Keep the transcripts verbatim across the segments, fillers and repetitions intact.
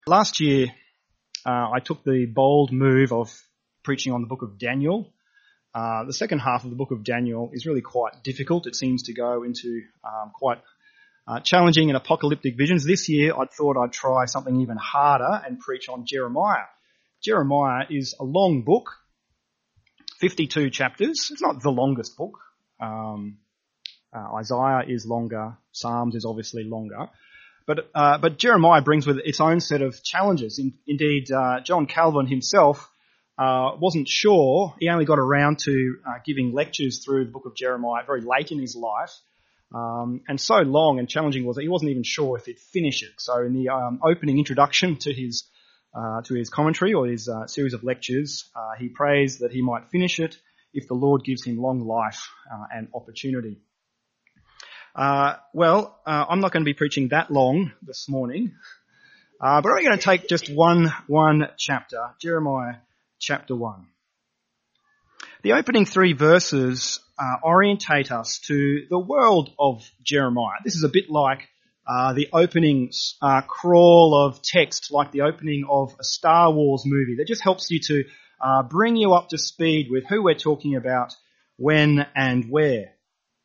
Last year, uh, I took the bold move of preaching on the book of Daniel. Uh, the second half of the book of Daniel is really quite difficult. It seems to go into um, quite uh, challenging and apocalyptic visions. This year, I thought I'd try something even harder and preach on Jeremiah. Jeremiah is a long book, fifty-two chapters. It's not the longest book. Um, uh, Isaiah is longer. Psalms is obviously longer. But uh, but Jeremiah brings with it its own set of challenges. In, indeed, uh, John Calvin himself uh, wasn't sure. He only got around to uh, giving lectures through the book of Jeremiah very late in his life. Um, and so long and challenging was that he wasn't even sure if he'd finish it. So in the um, opening introduction to his uh, to his commentary or his uh, series of lectures, uh, he prays that he might finish it if the Lord gives him long life uh, and opportunity. Uh, well, uh, I'm not going to be preaching that long this morning, uh, but I'm going to take just one, one chapter, Jeremiah chapter one. The opening three verses, uh, orientate us to the world of Jeremiah. This is a bit like, uh, the opening, uh, crawl of text, like the opening of a Star Wars movie that just helps you to, uh, bring you up to speed with who we're talking about, when and where.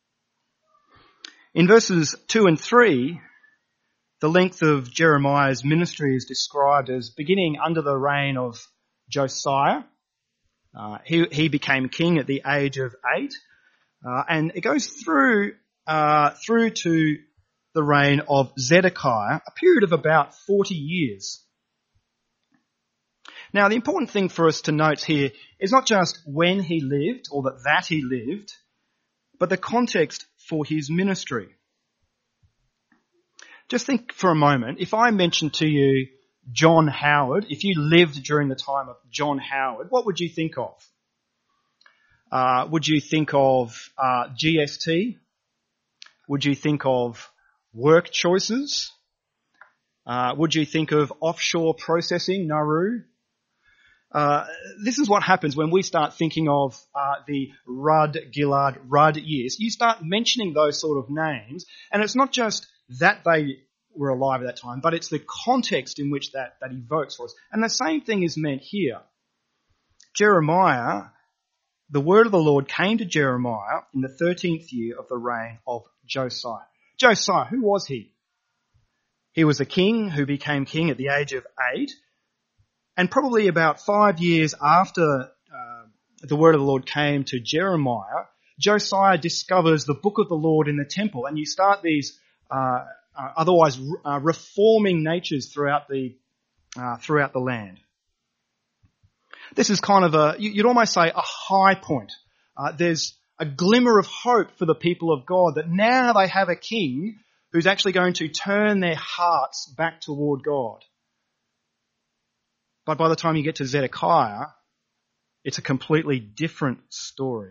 In verses two and three, the length of Jeremiah's ministry is described as beginning under the reign of Josiah. Uh, he, he became king at the age of eight, uh, and it goes through uh, through to the reign of Zedekiah, a period of about forty years. Now, the important thing for us to note here is not just when he lived or that that he lived, but the context for his ministry. Just think for a moment, if I mentioned to you John Howard, if you lived during the time of John Howard, what would you think of? Uh, would you think of uh, G S T? Would you think of work choices? Uh, would you think of offshore processing, Nauru? Uh, this is what happens when we start thinking of uh, the Rudd, Gillard, Rudd years. You start mentioning those sort of names, and it's not just that they were alive at that time, but it's the context in which that, that evokes for us. And the same thing is meant here. Jeremiah, the word of the Lord came to Jeremiah in the thirteenth year of the reign of Josiah. Josiah, who was he? He was a king who became king at the age of eight. And probably about five years after uh, the word of the Lord came to Jeremiah, Josiah discovers the book of the Lord in the temple, and you start these uh, uh, otherwise uh, reforming natures throughout the uh, throughout the land. This is kind of a, you'd almost say, a high point. Uh, there's a glimmer of hope for the people of God that now they have a king who's actually going to turn their hearts back toward God. But by the time you get to Zedekiah, it's a completely different story.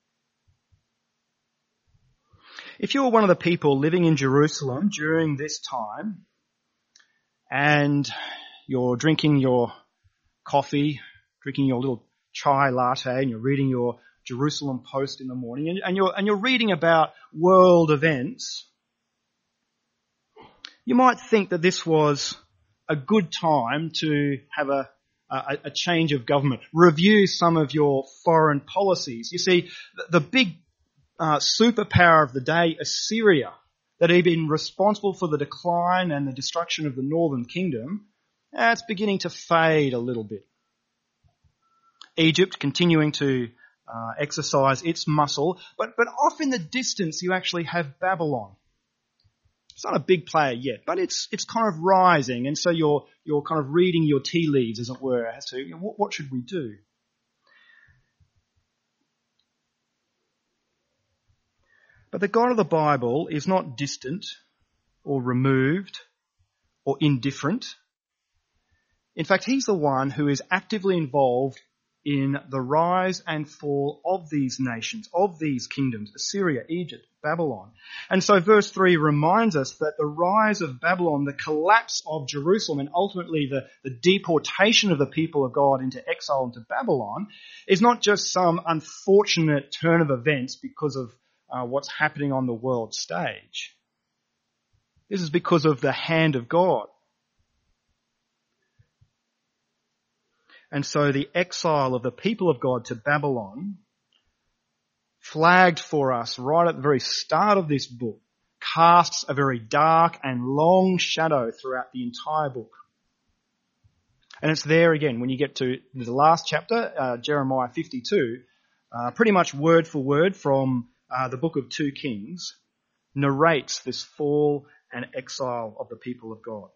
If you're one of the people living in Jerusalem during this time and you're drinking your coffee, drinking your little chai latte, and you're reading your Jerusalem Post in the morning, and you're, and you're reading about world events, you might think that this was a good time to have a, a, a change of government, review some of your foreign policies. You see, the, the big uh, superpower of the day, Assyria, that had been responsible for the decline and the destruction of the northern kingdom, uh, it's beginning to fade a little bit. Egypt continuing to uh, exercise its muscle, but, but off in the distance you actually have Babylon. It's not a big player yet, but it's it's kind of rising, and so you're you're kind of reading your tea leaves, as it were, as to, you know, what, what should we do? But the God of the Bible is not distant or removed or indifferent. In fact, he's the one who is actively involved in the rise and fall of these nations, of these kingdoms, Assyria, Egypt, Babylon. And so verse three reminds us that the rise of Babylon, the collapse of Jerusalem, and ultimately the, the deportation of the people of God into exile into Babylon is not just some unfortunate turn of events because of uh, what's happening on the world stage. This is because of the hand of God. And so the exile of the people of God to Babylon, flagged for us right at the very start of this book, casts a very dark and long shadow throughout the entire book. And it's there again when you get to the last chapter, uh, Jeremiah fifty-two, uh, pretty much word for word from uh, the book of two Kings, narrates this fall and exile of the people of God.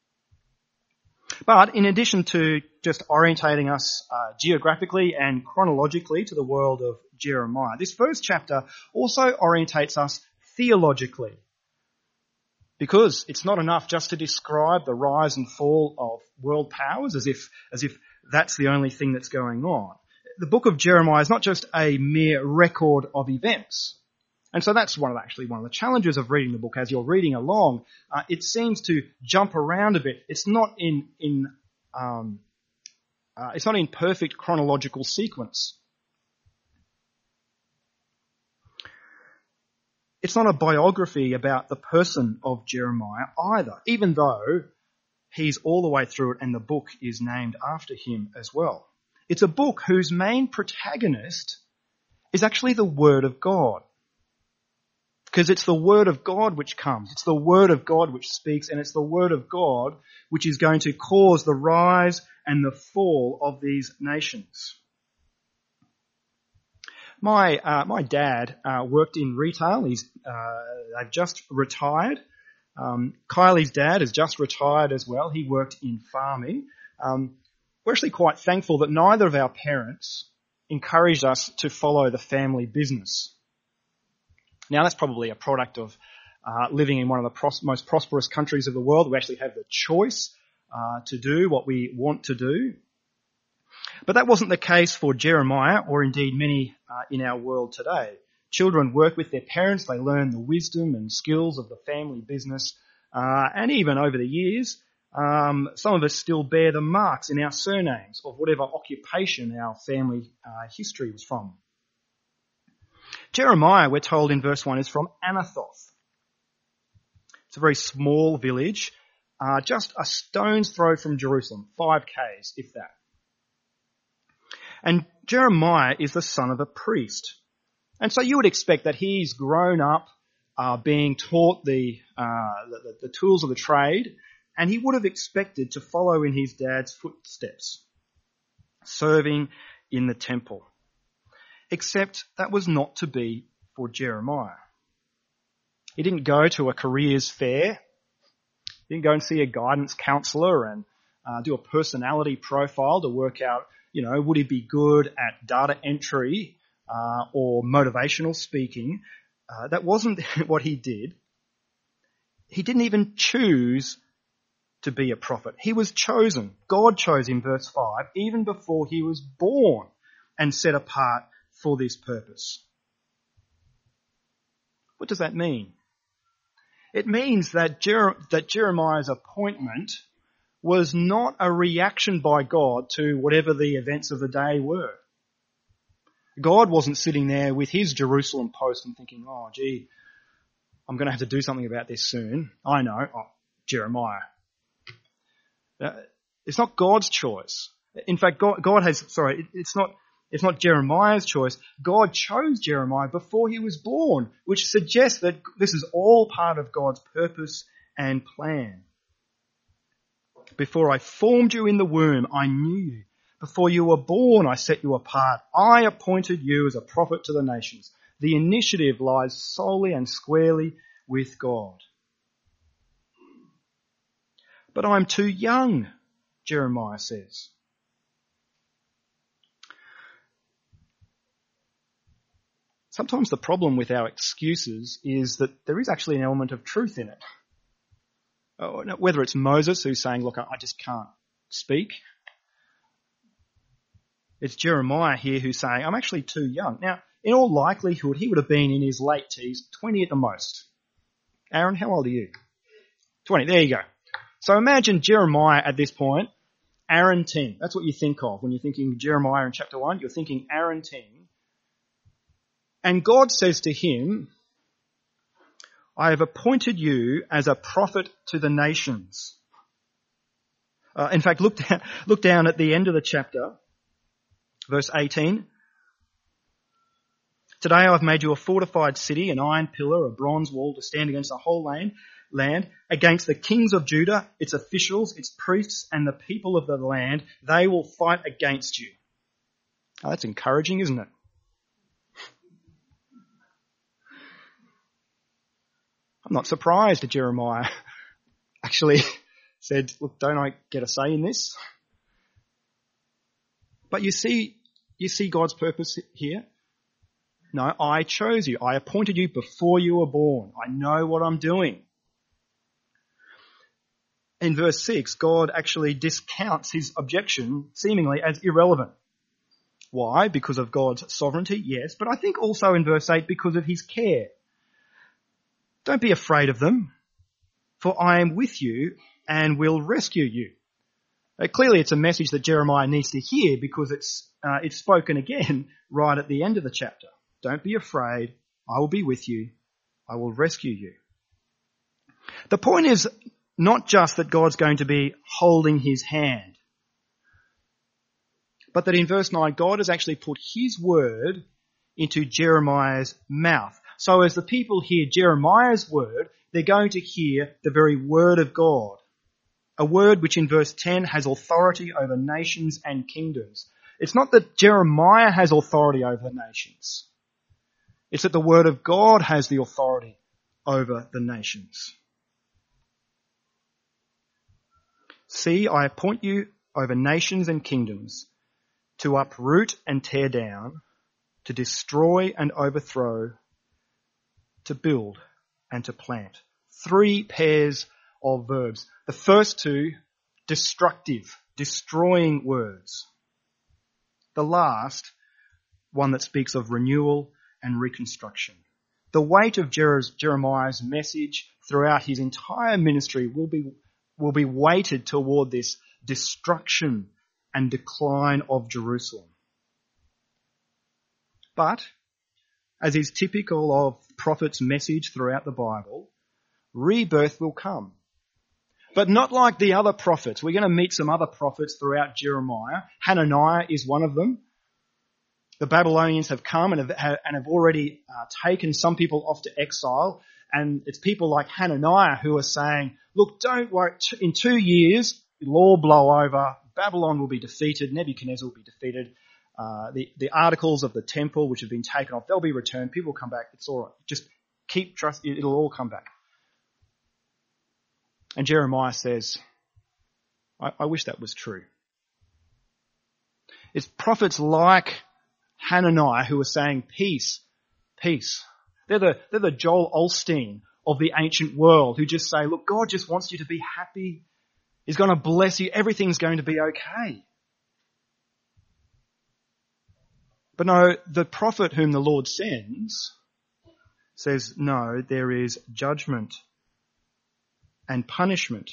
But in addition to just orientating us uh, geographically and chronologically to the world of Jeremiah, this first chapter also orientates us theologically. Because it's not enough just to describe the rise and fall of world powers as if, as if that's the only thing that's going on. The book of Jeremiah is not just a mere record of events. And so that's one of actually one of the challenges of reading the book as you're reading along. Uh, it seems to jump around a bit. It's not in, in, um, uh, it's not in perfect chronological sequence. It's not a biography about the person of Jeremiah either, even though he's all the way through it and the book is named after him as well. It's a book whose main protagonist is actually the Word of God. Because it's the Word of God which comes. It's the Word of God which speaks, and it's the Word of God which is going to cause the rise and the fall of these nations. My uh, my dad uh, worked in retail. He's uh, they've just retired. Um, Kylie's dad has just retired as well. He worked in farming. Um, we're actually quite thankful that neither of our parents encouraged us to follow the family business. Now that's probably a product of uh, living in one of the pros- most prosperous countries of the world. We actually have the choice uh, to do what we want to do. But that wasn't the case for Jeremiah, or indeed many uh, in our world today. Children work with their parents, they learn the wisdom and skills of the family business, uh, and even over the years, um, some of us still bear the marks in our surnames of whatever occupation our family uh, history was from. Jeremiah, we're told in verse one, is from Anathoth. It's a very small village, uh, just a stone's throw from Jerusalem, five kays, if that. And Jeremiah is the son of a priest. And so you would expect that he's grown up uh, being taught the, uh, the, the tools of the trade, and he would have expected to follow in his dad's footsteps, serving in the temple. Except that was not to be for Jeremiah. He didn't go to a careers fair. He didn't go and see a guidance counsellor and uh, do a personality profile to work out, you know, would he be good at data entry uh, or motivational speaking? Uh, that wasn't what he did. He didn't even choose to be a prophet. He was chosen. God chose him, verse five, even before he was born and set apart for this purpose. What does that mean? It means that, Jer- that Jeremiah's appointment was not a reaction by God to whatever the events of the day were. God wasn't sitting there with his Jerusalem post and thinking, oh, gee, I'm going to have to do something about this soon. I know, oh, Jeremiah. Uh, it's not God's choice. In fact, God, God has, sorry, it, it's not, it's not Jeremiah's choice. God chose Jeremiah before he was born, which suggests that this is all part of God's purpose and plan. Before I formed you in the womb, I knew you. Before you were born, I set you apart. I appointed you as a prophet to the nations. The initiative lies solely and squarely with God. But I'm too young, Jeremiah says. Sometimes the problem with our excuses is that there is actually an element of truth in it. Whether it's Moses who's saying, look, I just can't speak. It's Jeremiah here who's saying, I'm actually too young. Now, in all likelihood, he would have been in his late teens, twenty at the most. Aaron, how old are you? twenty, there you go. So imagine Jeremiah at this point, Aaron ten. That's what you think of when you're thinking Jeremiah in chapter one. You're thinking Aaron ten. And God says to him, I have appointed you as a prophet to the nations. Uh, in fact, look down, look down at the end of the chapter, verse eighteen. Today I have made you a fortified city, an iron pillar, a bronze wall to stand against the whole land, land, against the kings of Judah, its officials, its priests, and the people of the land. They will fight against you. Oh, that's encouraging, isn't it? I'm not surprised that Jeremiah actually said, look, don't I get a say in this? But you see, you see God's purpose here? No, I chose you. I appointed you before you were born. I know what I'm doing. In verse six, God actually discounts his objection seemingly as irrelevant. Why? Because of God's sovereignty? Yes. But I think also in verse eight because of his care. Don't be afraid of them, for I am with you and will rescue you. Uh, clearly it's a message that Jeremiah needs to hear because it's, uh, it's spoken again right at the end of the chapter. Don't be afraid. I will be with you. I will rescue you. The point is not just that God's going to be holding his hand, but that in verse nine, God has actually put his word into Jeremiah's mouth. So as the people hear Jeremiah's word, they're going to hear the very word of God. A word which in verse ten has authority over nations and kingdoms. It's not that Jeremiah has authority over the nations. It's that the word of God has the authority over the nations. See, I appoint you over nations and kingdoms to uproot and tear down, to destroy and overthrow, to build and to plant. Three pairs of verbs. The first two, destructive, destroying words. The last, one that speaks of renewal and reconstruction. The weight of Jeremiah's message throughout his entire ministry will be, will be weighted toward this destruction and decline of Jerusalem. But, as is typical of prophets' message throughout the Bible, rebirth will come. But not like the other prophets. We're going to meet some other prophets throughout Jeremiah. Hananiah is one of them. The Babylonians have come and have, and have already uh, taken some people off to exile. And it's people like Hananiah who are saying, look, don't worry, in two years, it'll all blow over. Babylon will be defeated. Nebuchadnezzar will be defeated. Uh, the, the articles of the temple which have been taken off, they'll be returned. People will come back. It's all right. Just keep trust. It'll all come back. And Jeremiah says, I, I wish that was true. It's prophets like Hananiah who are saying peace, peace. They're the, they're the Joel Osteen of the ancient world who just say, look, God just wants you to be happy. He's going to bless you. Everything's going to be okay. But no, the prophet whom the Lord sends says, no, there is judgment and punishment.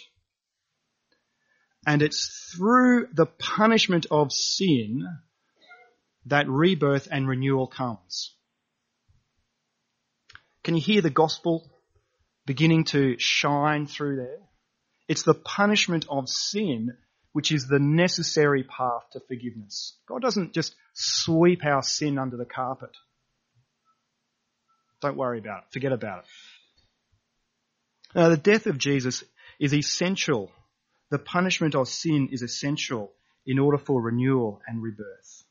And it's through the punishment of sin that rebirth and renewal comes. Can you hear the gospel beginning to shine through there? It's the punishment of sin which is the necessary path to forgiveness. God doesn't just sweep our sin under the carpet. Don't worry about it. Forget about it. Now, the death of Jesus is essential. The punishment of sin is essential in order for renewal and rebirth.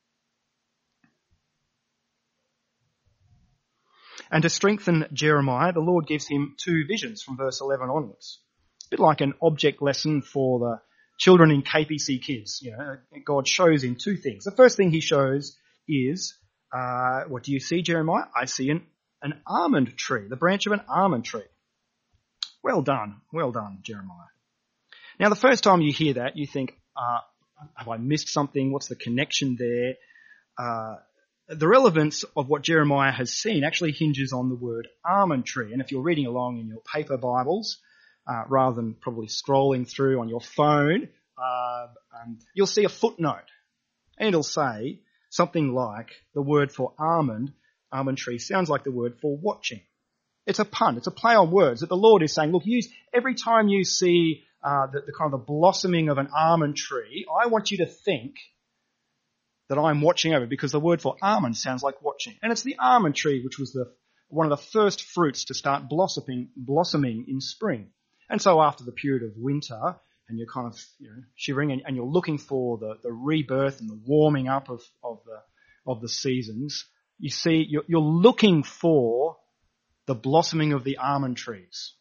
And to strengthen Jeremiah, the Lord gives him two visions from verse eleven onwards. A bit like an object lesson for the children in K P C Kids. You know, God shows him two things. The first thing he shows is, uh, what do you see, Jeremiah? I see an, an almond tree, the branch of an almond tree. Well done, well done, Jeremiah. Now, the first time you hear that, you think, uh, have I missed something? What's the connection there? Uh, the relevance of what Jeremiah has seen actually hinges on the word almond tree. And if you're reading along in your paper Bibles, uh, rather than probably scrolling through on your phone, uh, um, you'll see a footnote. And it'll say something like the word for almond, almond tree, sounds like the word for watching. It's a pun. It's a play on words that the Lord is saying, look, use, every time you see uh, the, the kind of the blossoming of an almond tree, I want you to think that I'm watching over, because the word for almond sounds like watching. And it's the almond tree which was the one of the first fruits to start blossoming, blossoming in spring. And so after the period of winter, and you're kind of you know, shivering, and, and you're looking for the, the rebirth and the warming up of, of the of the seasons, you see you're, you're looking for the blossoming of the almond trees.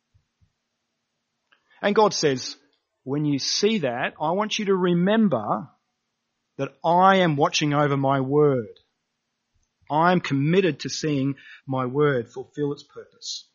And God says, when you see that, I want you to remember that I am watching over my word. I am committed to seeing my word fulfill its purpose.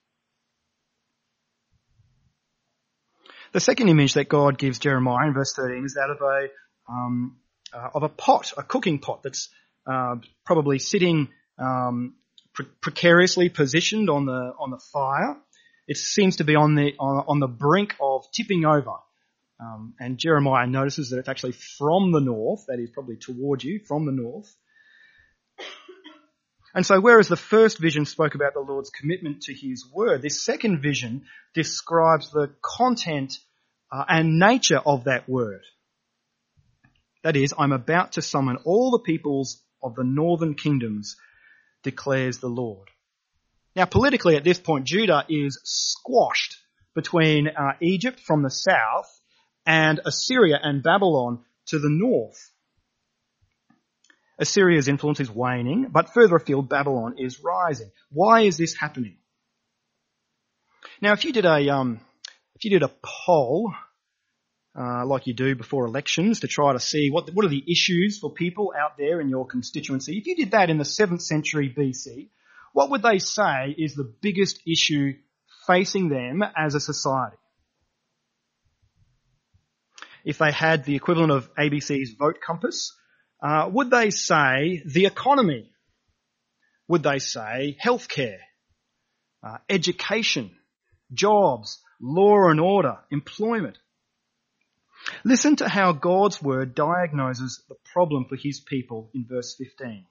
The second image that God gives Jeremiah in verse thirteen is that of a um, uh, of a pot, a cooking pot that's uh, probably sitting um, pre- precariously positioned on the on the fire. It seems to be on the on, on the brink of tipping over. Um, and Jeremiah notices that it's actually from the north, that is probably toward you, from the north. And so whereas the first vision spoke about the Lord's commitment to his word, this second vision describes the content uh, and nature of that word. That is, I'm about to summon all the peoples of the northern kingdoms, declares the Lord. Now politically at this point, Judah is squashed between uh, Egypt from the south and Assyria and Babylon to the north. Assyria's influence is waning, but further afield, Babylon is rising. Why is this happening? Now, if you did a um, if you did a poll, uh, like you do before elections, to try to see what what are the issues for people out there in your constituency, if you did that in the seventh century B C, what would they say is the biggest issue facing them as a society? If they had the equivalent of A B C's Vote Compass, Uh, would they say the economy? Would they say healthcare, uh, education, jobs, law and order, employment? Listen to how God's word diagnoses the problem for his people in verse fifteen.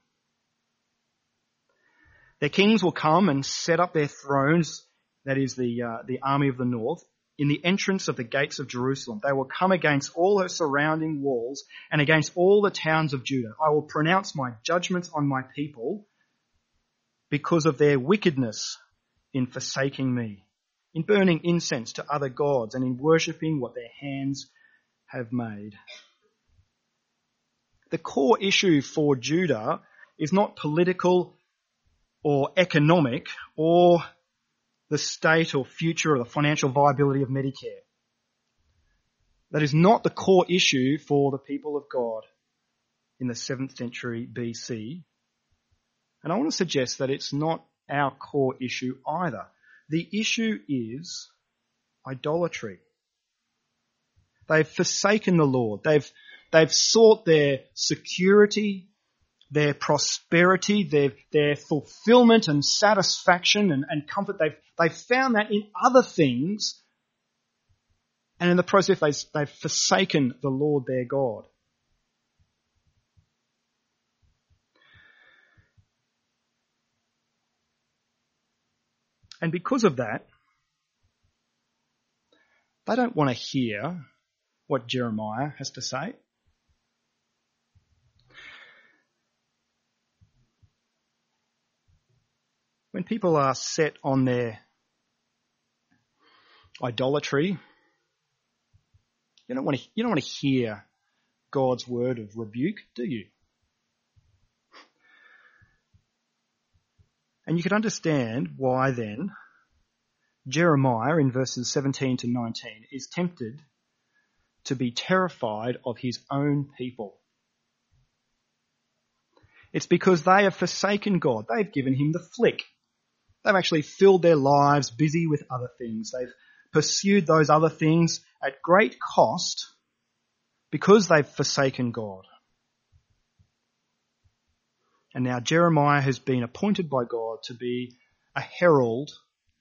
Their kings will come and set up their thrones, that is the uh, the army of the north, in the entrance of the gates of Jerusalem. They will come against all her surrounding walls and against all the towns of Judah. I will pronounce my judgments on my people because of their wickedness in forsaking me, in burning incense to other gods, and in worshipping what their hands have made. The core issue for Judah is not political or economic or the state or future or the financial viability of Medicare. That is not the core issue for the people of God in the seventh century B C. And I want to suggest that it's not our core issue either. The issue is idolatry. They've forsaken the Lord. They've, they've sought their security, their prosperity, their, their fulfillment and satisfaction and, and comfort. They've, they've found that in other things, and in the process they've, they've forsaken the Lord their God. And because of that, they don't want to hear what Jeremiah has to say. When people are set on their idolatry, you don't want to, you don't want to hear God's word of rebuke, do you? And you can understand why then Jeremiah in verses seventeen to nineteen is tempted to be terrified of his own people. It's because they have forsaken God. They've given him the flick. They've actually filled their lives busy with other things. They've pursued those other things at great cost because they've forsaken God. And now Jeremiah has been appointed by God to be a herald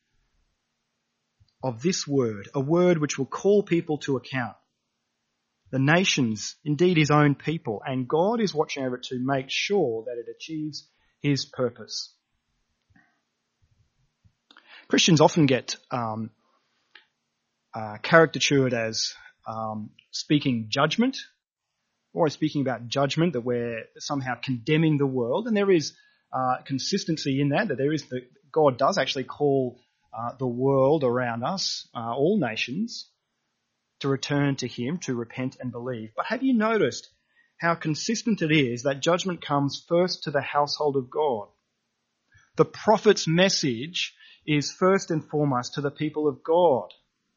of this word, a word which will call people to account. The nations, indeed his own people, and God is watching over it to make sure that it achieves his purpose. Christians often get um, uh, caricatured as um, speaking judgment, or speaking about judgment, that we're somehow condemning the world. And there is uh, consistency in that, that there is the, God does actually call uh, the world around us, uh, all nations, to return to him, to repent and believe. But have you noticed how consistent it is that judgment comes first to the household of God? The prophet's message is first and foremost to the people of God.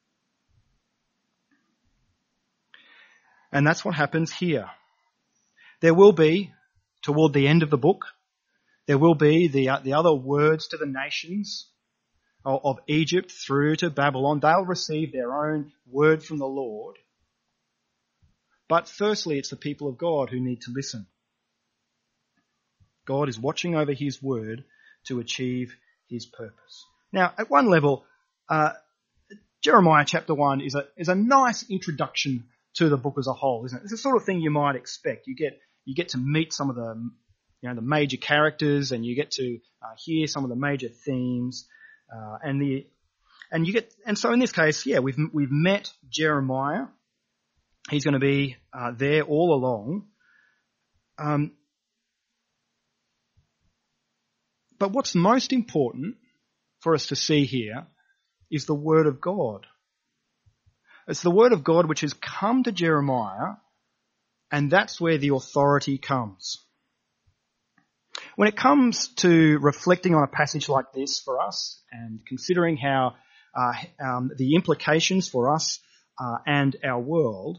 And that's what happens here. There will be, toward the end of the book, there will be the, uh, the other words to the nations of, of Egypt through to Babylon. They'll receive their own word from the Lord. But firstly, it's the people of God who need to listen. God is watching over his word to achieve his purpose. Now, at one level, uh, Jeremiah chapter one is a, is a nice introduction to the book as a whole, isn't it? It's the sort of thing you might expect. You get you get to meet some of the you know the major characters, and you get to uh, hear some of the major themes, uh, and the and you get and so in this case, yeah, we've we've met Jeremiah. He's going to be uh, there all along. Um, but what's most important for us to see here is the word of God. It's the word of God which has come to Jeremiah, and that's where the authority comes. When it comes to reflecting on a passage like this for us and considering how uh, um, the implications for us uh, and our world,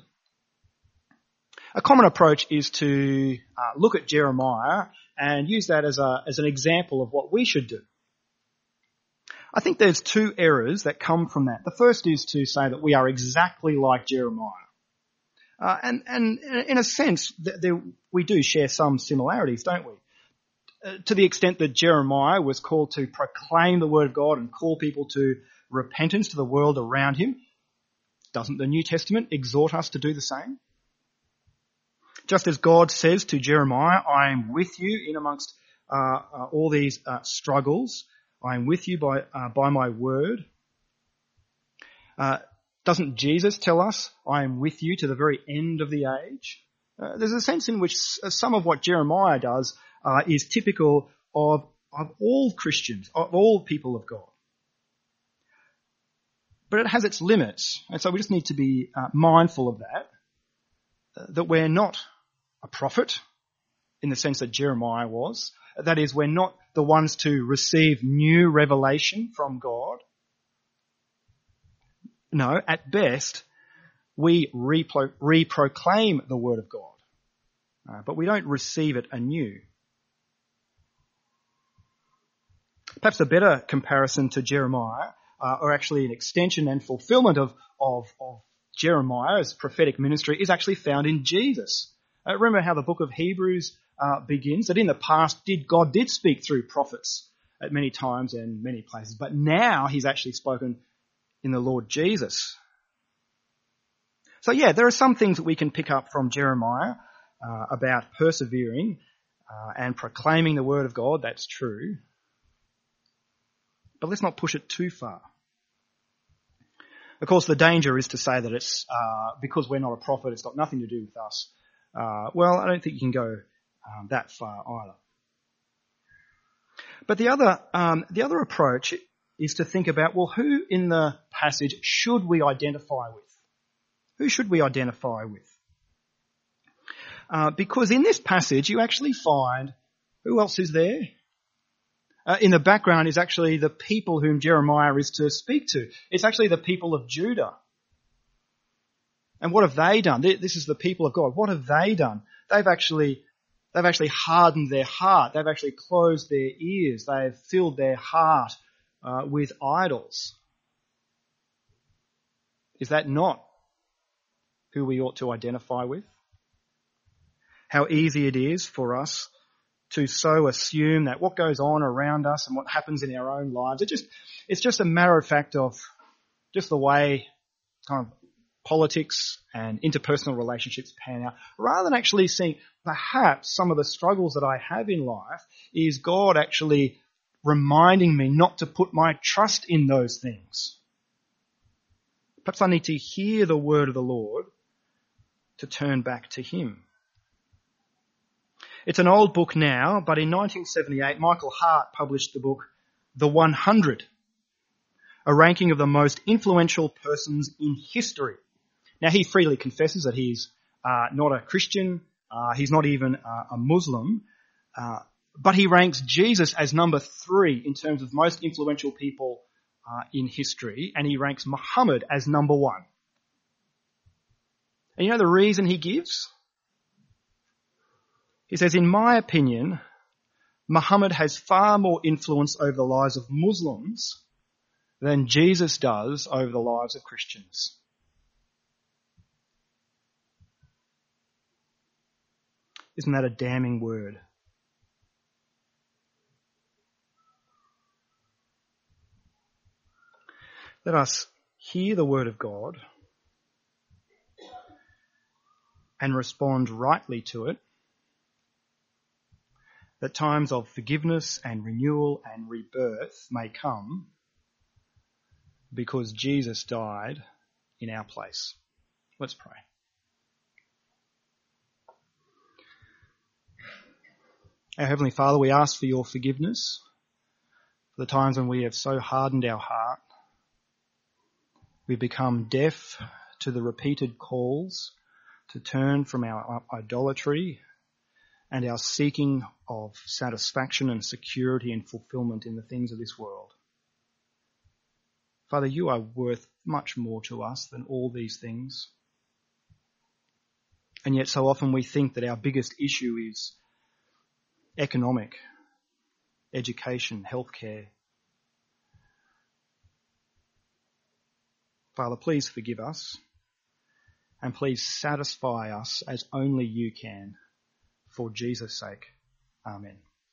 a common approach is to uh, look at Jeremiah and use that as a as an example of what we should do. I think there's two errors that come from that. The first is to say that we are exactly like Jeremiah. Uh, and, and in a sense, th- there, we do share some similarities, don't we? Uh, to the extent that Jeremiah was called to proclaim the word of God and call people to repentance to the world around him, doesn't the New Testament exhort us to do the same? Just as God says to Jeremiah, I am with you in amongst uh, uh, all these uh, struggles, I am with you by uh, by my word. Uh, doesn't Jesus tell us, I am with you to the very end of the age? Uh, there's a sense in which some of what Jeremiah does uh, is typical of, of all Christians, of all people of God. But it has its limits, and so we just need to be uh, mindful of that, uh, that we're not a prophet in the sense that Jeremiah was. That is, we're not the ones to receive new revelation from God. No, at best, we repro- re-proclaim the word of God, uh, but we don't receive it anew. Perhaps a better comparison to Jeremiah, uh, or actually an extension and fulfillment of, of, of Jeremiah's prophetic ministry, is actually found in Jesus. Uh, remember how the book of Hebrews Uh, begins, that in the past did God did speak through prophets at many times and many places, but now he's actually spoken in the Lord Jesus. So yeah, there are some things that we can pick up from Jeremiah uh, about persevering uh, and proclaiming the word of God. That's true. But let's not push it too far. Of course, the danger is to say that it's uh, because we're not a prophet, it's got nothing to do with us. Uh, well, I don't think you can go Um, that far either. But the other, um, the other approach is to think about, well, who in the passage should we identify with? Who should we identify with? Uh, because in this passage you actually find, who else is there? Uh, in the background is actually the people whom Jeremiah is to speak to. It's actually the people of Judah. And what have they done? This is the people of God. What have they done? They've actually They've actually hardened their heart. They've actually closed their ears. They've filled their heart uh, with idols. Is that not who we ought to identify with? How easy it is for us to so assume that what goes on around us and what happens in our own lives, it just, it's just a matter of fact of just the way kind of politics and interpersonal relationships pan out, rather than actually seeing perhaps some of the struggles that I have in life is God actually reminding me not to put my trust in those things, Perhaps I need to hear the word of the Lord to turn back to him. It's an old book now, but in nineteen seventy-eight, Michael Hart published the book The one hundred, a ranking of the most influential persons in history. Now, he freely confesses that he's uh, not a Christian, uh, he's not even uh, a Muslim, uh, but he ranks Jesus as number three in terms of most influential people uh, in history, and he ranks Muhammad as number one. And you know the reason he gives? He says, in my opinion, Muhammad has far more influence over the lives of Muslims than Jesus does over the lives of Christians. Isn't that a damning word? Let us hear the word of God and respond rightly to it, that times of forgiveness and renewal and rebirth may come because Jesus died in our place. Let's pray. Our Heavenly Father, we ask for your forgiveness for the times when we have so hardened our heart. We've become deaf to the repeated calls to turn from our idolatry and our seeking of satisfaction and security and fulfillment in the things of this world. Father, you are worth much more to us than all these things. And yet so often we think that our biggest issue is economic, education, healthcare. Father, please forgive us and please satisfy us as only you can. For Jesus' sake. Amen.